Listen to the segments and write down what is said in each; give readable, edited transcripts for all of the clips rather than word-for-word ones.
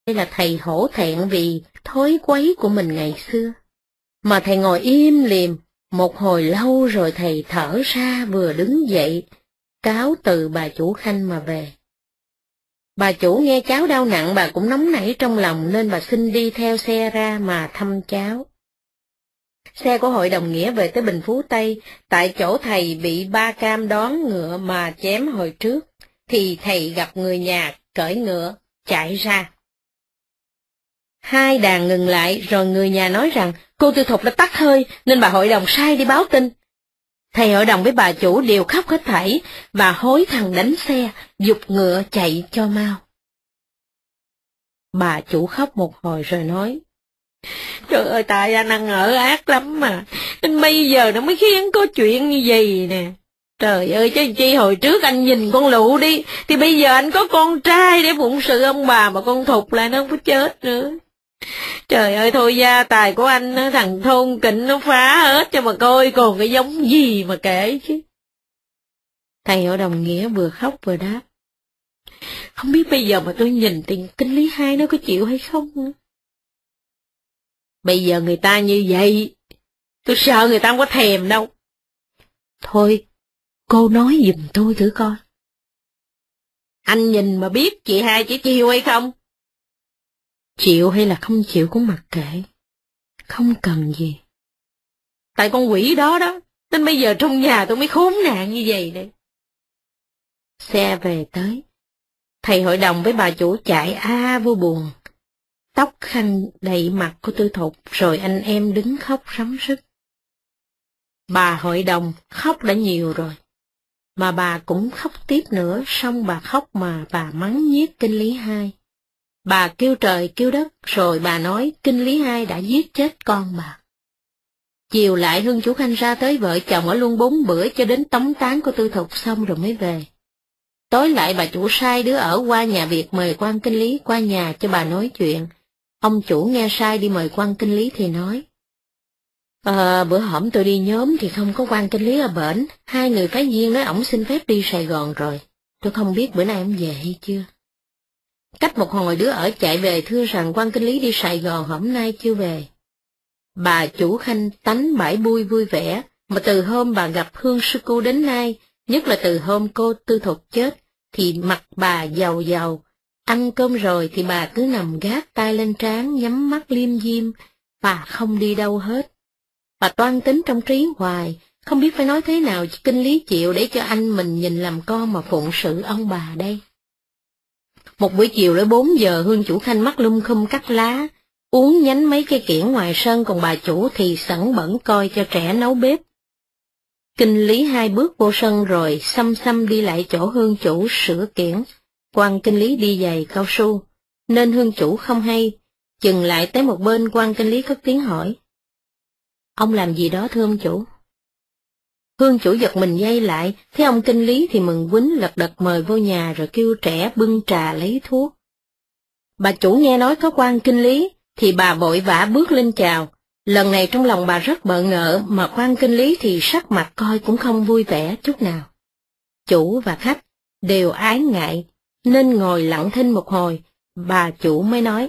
Đây là thầy hổ thẹn vì thói quấy của mình ngày xưa. Mà thầy ngồi im lìm, một hồi lâu rồi thầy thở ra vừa đứng dậy, cáo từ bà chủ Khanh mà về. Bà chủ nghe cháu đau nặng bà cũng nóng nảy trong lòng nên bà xin đi theo xe ra mà thăm cháu. Xe của hội đồng nghĩa về tới Bình Phú Tây, tại chỗ thầy bị ba cam đón ngựa mà chém hồi trước, thì thầy gặp người nhà cởi ngựa, chạy ra. Hai đàn ngừng lại rồi người nhà nói rằng cô Tư Thục đã tắt hơi nên bà hội đồng sai đi báo tin. Thầy hội đồng với bà chủ đều khóc hết thảy và hối thằng đánh xe, giục ngựa chạy cho mau. Bà chủ khóc một hồi rồi nói, trời ơi tại anh ăn ở ác lắm mà, nên bây giờ nó mới khiến có chuyện như vậy nè. Trời ơi chứ chi hồi trước anh nhìn con Lụ đi, thì bây giờ anh có con trai để phụng sự ông bà mà con Thục lại nó không có chết nữa. Trời ơi thôi gia tài của anh, thằng thôn kịnh nó phá hết cho mà coi còn cái giống gì mà kể chứ. Thầy hội đồng nghĩa vừa khóc vừa đáp, không biết bây giờ mà tôi nhìn tiền kinh lý hai nó có chịu hay không nữa. Bây giờ người ta như vậy, tôi sợ người ta không có thèm đâu. Thôi, cô nói giùm tôi thử coi. Anh nhìn mà biết chị hai chỉ chịu hay không? Chịu hay là không chịu cũng mặc kệ. Không cần gì. Tại con quỷ đó đó, nên bây giờ trong nhà tôi mới khốn nạn như vậy đây. Xe về tới. Thầy hội đồng với bà chủ chạy vô buồn. Tóc khăn đầy mặt của Tư Thục rồi anh em đứng khóc rắm rứt. Bà hội đồng khóc đã nhiều rồi. Mà bà cũng khóc tiếp nữa, xong bà khóc mà bà mắng nhiếc kinh lý hai. Bà kêu trời kêu đất, rồi bà nói kinh lý hai đã giết chết con bà. Chiều lại Hương chủ Khanh ra tới vợ chồng ở luôn 4 bữa cho đến tống táng của Tư Thục xong rồi mới về. Tối lại bà chủ sai đứa ở qua nhà Việt mời quan kinh lý qua nhà cho bà nói chuyện. Ông chủ nghe sai đi mời quan kinh lý thì nói, bữa hổm tôi đi nhóm thì không có quan kinh lý ở bển, hai người phái viên nói ổng xin phép đi Sài Gòn rồi, tôi không biết bữa nay ông về hay chưa. Cách một hồi đứa ở chạy về thưa rằng quan kinh lý đi Sài Gòn hôm nay chưa về. Bà chủ Khanh tánh bãi bui vui vẻ, mà từ hôm bà gặp Hương sư cô đến nay, nhất là từ hôm cô Tư Thục chết, thì mặt bà giàu giàu, ăn cơm rồi thì bà cứ nằm gác tay lên trán nhắm mắt liêm diêm, bà không đi đâu hết. Bà toan tính trong trí hoài, không biết phải nói thế nào cho kinh lý chịu để cho anh mình nhìn làm con mà phụng sự ông bà đây. Một buổi chiều đến 4 giờ Hương chủ Khanh mắt lum khum cắt lá, uống nhánh mấy cây kiển ngoài sân, còn bà chủ thì sẵn bẩn coi cho trẻ nấu bếp. Kinh lý hai bước vô sân rồi xăm xăm đi lại chỗ Hương chủ sửa kiển, quan kinh lý đi giày cao su, nên Hương chủ không hay, chừng lại tới một bên quan kinh lý cất tiếng hỏi. Ông làm gì đó thưa ông chủ? Hương chủ giật mình dây lại, thấy ông kinh lý thì mừng quýnh lật đật mời vô nhà rồi kêu trẻ bưng trà lấy thuốc. Bà chủ nghe nói có quan kinh lý, thì bà vội vã bước lên chào. Lần này trong lòng bà rất bỡ ngỡ, mà quan kinh lý thì sắc mặt coi cũng không vui vẻ chút nào. Chủ và khách đều ái ngại, nên ngồi lặng thinh một hồi, bà chủ mới nói.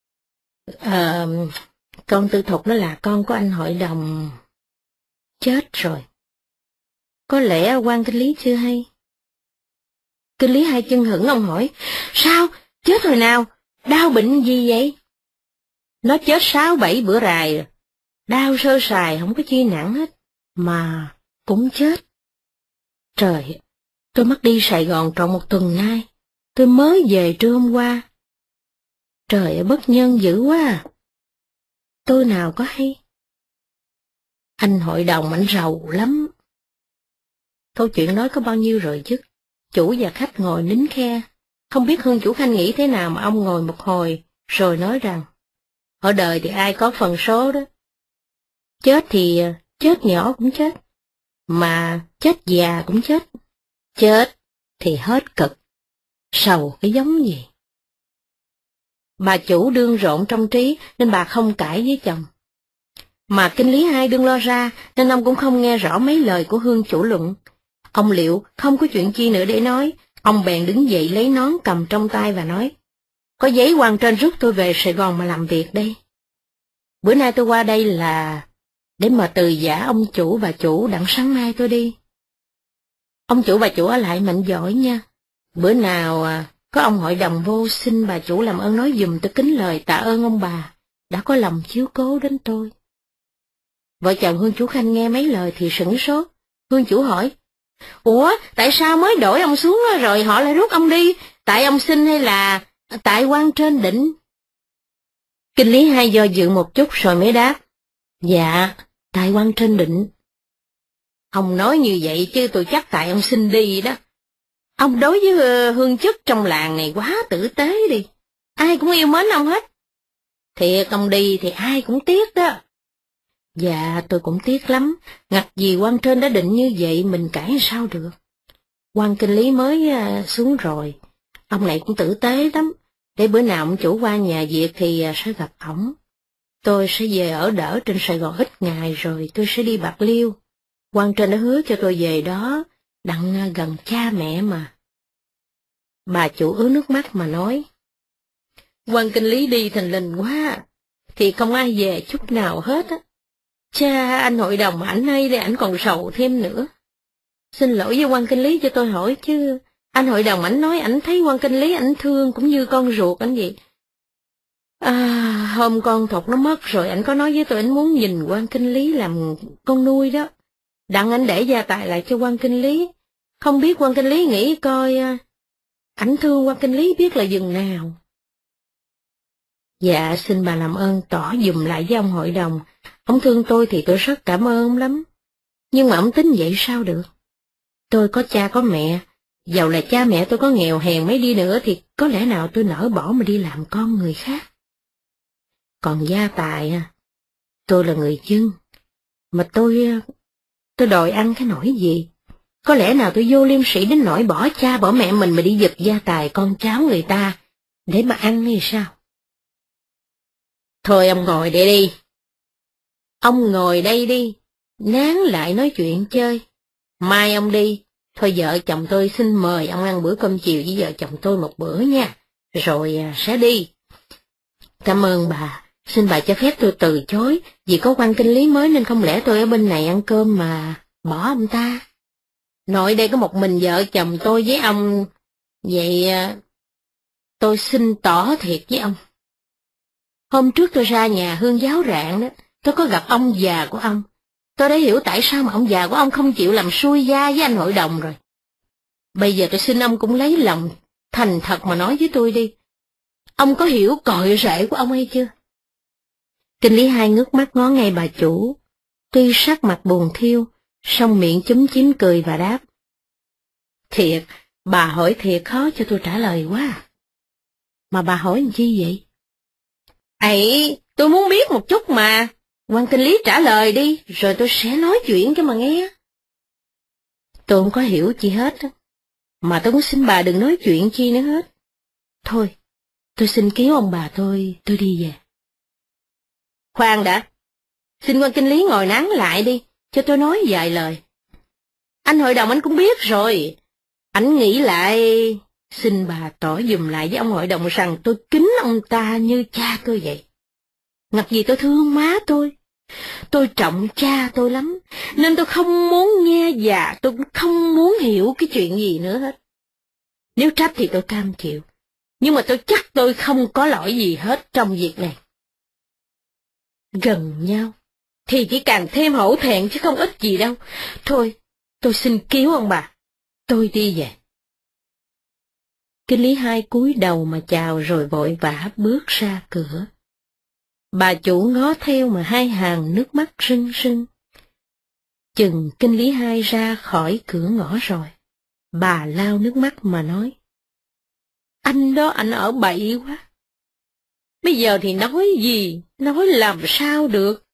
Con Tư Thục nó là con của anh hội đồng. Chết rồi. Có lẽ quan kinh lý chưa hay. Kinh lý hai chân hững ông hỏi, sao? Chết rồi nào? Đau bệnh gì vậy? Nó chết 6-7 bữa rày rồi. Đau sơ sài không có chi nặng hết, mà cũng chết. Trời, tôi mất đi Sài Gòn trọn 1 tuần nay, tôi mới về trưa hôm qua. Trời ơi, bất nhân dữ quá à. Tôi nào có hay. Anh hội đồng anh rầu lắm. Câu chuyện nói có bao nhiêu rồi chứ? Chủ và khách ngồi nín khe. Không biết Hương chủ Khanh nghĩ thế nào mà ông ngồi một hồi, rồi nói rằng, ở đời thì ai có phần số đó. Chết thì chết nhỏ cũng chết, mà chết già cũng chết. Chết thì hết cực, sầu cái giống gì. Bà chủ đương rộn trong trí nên bà không cãi với chồng. Mà kinh lý hai đương lo ra nên ông cũng không nghe rõ mấy lời của Hương chủ luận. Ông liệu không có chuyện chi nữa để nói, ông bèn đứng dậy lấy nón cầm trong tay và nói, có giấy quan trên rút tôi về Sài Gòn mà làm việc đây. Bữa nay tôi qua đây là để mà từ giã ông chủ bà chủ đặng sáng mai tôi đi. Ông chủ bà chủ ở lại mạnh giỏi nha. Bữa nào có ông hội đồng vô xin bà chủ làm ơn nói giùm tôi kính lời tạ ơn ông bà đã có lòng chiếu cố đến tôi. Vợ chồng Hương chủ Khanh nghe mấy lời thì sửng sốt. Hương chủ hỏi, ủa, tại sao mới đổi ông xuống rồi họ lại rút ông đi? Tại ông xin hay là tại quan trên định? Kinh lý hai do dự một chút rồi mới đáp, dạ, tại quan trên định. Ông nói như vậy chứ tôi chắc tại ông xin đi đó. Ông đối với hương chức trong làng này quá tử tế đi. Ai cũng yêu mến ông hết. Thiệt ông đi thì ai cũng tiếc đó. Dạ tôi cũng tiếc lắm. Ngặt gì quan trên đã định như vậy mình cãi sao được. Quan kinh lý mới xuống rồi. Ông này cũng tử tế lắm. Để bữa nào ông chủ qua nhà việc thì sẽ gặp ổng. Tôi sẽ về ở đỡ trên Sài Gòn ít ngày rồi tôi sẽ đi Bạc Liêu. Quan trên đã hứa cho tôi về đó, đặng gần cha mẹ mà. Bà chủ ứa nước mắt mà nói, quan kinh lý đi thành linh quá, thì không ai về chút nào hết á. Cha anh hội đồng ảnh hay để ảnh còn sầu thêm nữa. Xin lỗi với quan kinh lý cho tôi hỏi chứ, anh hội đồng ảnh nói ảnh thấy quan kinh lý ảnh thương cũng như con ruột ảnh vậy. Hôm con Thục nó mất rồi ảnh có nói với tôi ảnh muốn nhìn quan kinh lý làm con nuôi đó. Đặng ảnh để gia tài lại cho quan kinh lý. Không biết quan kinh lý nghĩ coi, ảnh thương quan kinh lý biết là dừng nào. Dạ xin bà làm ơn tỏ dùm lại với ông hội đồng. Ông thương tôi thì tôi rất cảm ơn ông lắm. Nhưng mà ông tính vậy sao được? Tôi có cha có mẹ. Dầu là cha mẹ tôi có nghèo hèn mấy đi nữa thì có lẽ nào tôi nỡ bỏ mà đi làm con người khác. Còn gia tài, tôi là người dân. Mà tôi đòi ăn cái nỗi gì? Có lẽ nào tôi vô liêm sĩ đến nỗi bỏ cha bỏ mẹ mình mà đi giật gia tài con cháu người ta để mà ăn hay sao? Thôi ông ngồi đây đi. Ông ngồi đây đi, nán lại nói chuyện chơi. Mai ông đi, thôi vợ chồng tôi xin mời ông ăn bữa cơm chiều với vợ chồng tôi một bữa nha, rồi sẽ đi. Cảm ơn bà, xin bà cho phép tôi từ chối, vì có quan kinh lý mới nên không lẽ tôi ở bên này ăn cơm mà bỏ ông ta. Nội đây có một mình vợ chồng tôi với ông, vậy tôi xin tỏ thiệt với ông. Hôm trước tôi ra nhà Hương giáo rạng đó, tôi có gặp ông già của ông. Tôi đã hiểu tại sao mà ông già của ông không chịu làm xuôi gia với anh hội đồng rồi. Bây giờ tôi xin ông cũng lấy lòng, thành thật mà nói với tôi đi. Ông có hiểu cội rễ của ông hay chưa? Kinh lý hai ngước mắt ngó ngay bà chủ. Tuy sắc mặt buồn thiêu, song miệng chúm chím cười và đáp. Thiệt, bà hỏi thiệt khó cho tôi trả lời quá. Mà bà hỏi làm chi vậy? Ấy, tôi muốn biết một chút mà. Quan kinh lý trả lời đi, rồi tôi sẽ nói chuyện cho mà nghe. Tôi không có hiểu chi hết á. Mà tôi cũng xin bà đừng nói chuyện chi nữa hết. Thôi, tôi xin cứu ông bà tôi đi về. Khoan đã, xin quan kinh lý ngồi nán lại đi, cho tôi nói vài lời. Anh hội đồng anh cũng biết rồi, anh nghĩ lại, xin bà tỏ dùm lại với ông hội đồng rằng tôi kính ông ta như cha tôi vậy. Ngặt gì tôi thương má tôi trọng cha tôi lắm, nên tôi không muốn nghe và tôi cũng không muốn hiểu cái chuyện gì nữa hết. Nếu trách thì tôi cam chịu, nhưng mà tôi chắc tôi không có lỗi gì hết trong việc này. Gần nhau, thì chỉ càng thêm hổ thẹn chứ không ích gì đâu. Thôi, tôi xin cứu ông bà, tôi đi về. Kinh lý hai cúi đầu mà chào rồi vội vã bước ra cửa. Bà chủ ngó theo mà hai hàng nước mắt rưng rưng. Chừng kinh lý hai ra khỏi cửa ngõ rồi, bà lau nước mắt mà nói. Anh đó anh ở bậy quá. Bây giờ thì nói gì, nói làm sao được.